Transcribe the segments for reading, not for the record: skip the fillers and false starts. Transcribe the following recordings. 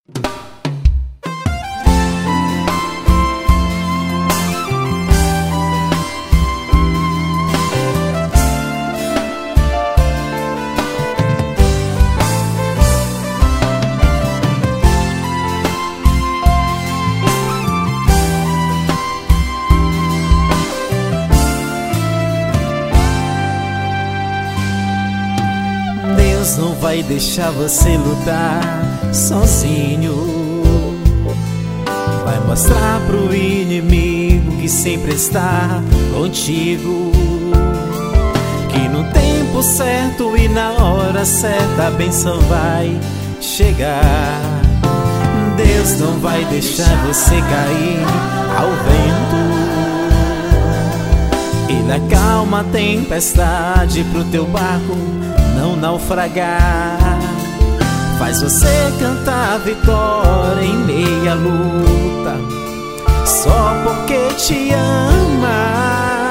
Deus não vai deixar você lutar sozinho. Vai mostrar pro inimigo que sempre está contigo, que no tempo certo e na hora certa a bênção vai chegar. Deus não vai deixar você cair ao vento. Ele acalma a tempestade pro teu barco não naufragar. Faz você cantar a vitória em meia luta, só porque te ama.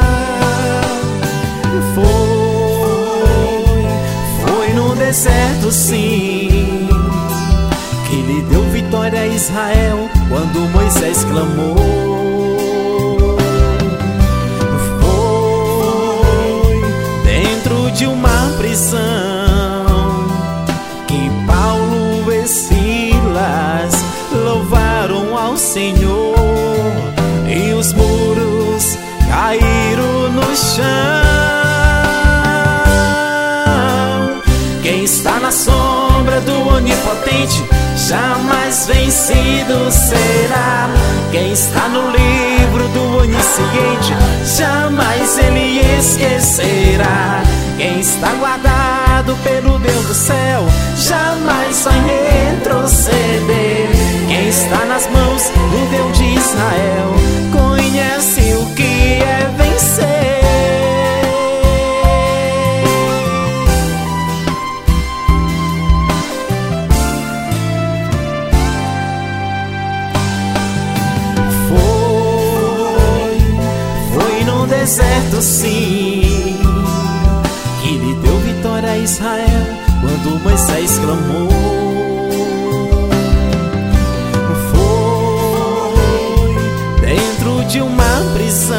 Foi no deserto sim que lhe deu vitória a Israel quando Moisés clamou. Foi dentro de uma prisão que Paulo e Silas louvaram ao Senhor e os muros caíram no chão. Quem está na sombra do Onipotente jamais vencido será. Quem está no livro do Onisciente jamais ele esquecerá. Quem está guardado pelo Deus do céu jamais vai retroceder. Quem está nas mãos do Deus de Israel conhece o que é vencer. Foi no deserto sim que lhe deu vitória a Israel quando Moisés clamou. Foi dentro de uma prisão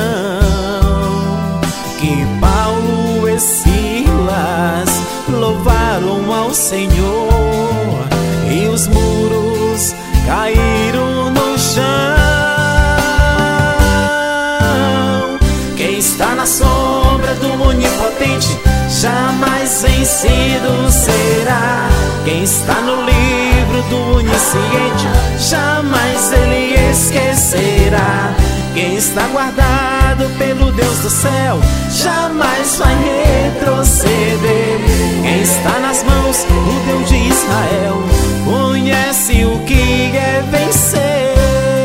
que Paulo e Silas louvaram ao Senhor e os muros caíram no chão. Quem está na sombra do Onipotente jamais vencido será. Quem está no livro do Onisciente jamais ele esquecerá. Quem está guardado pelo Deus do céu jamais vai retroceder. Quem está nas mãos do Deus de Israel conhece o que é vencer.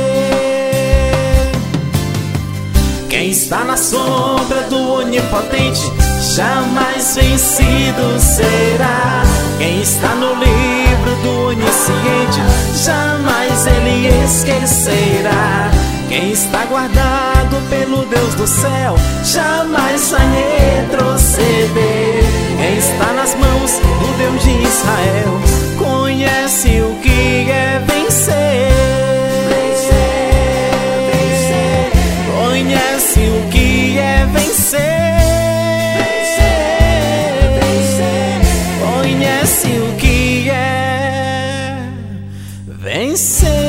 Quem está na sombra do Onipotente jamais vencido será. Quem está no livro do Onisciente jamais ele esquecerá. Quem está guardado pelo Deus do céu jamais vai retroceder. Quem está nas mãos do Deus de Israel conhece o que é vencer. Conhece o que é vencer. Conhece o que é vencer.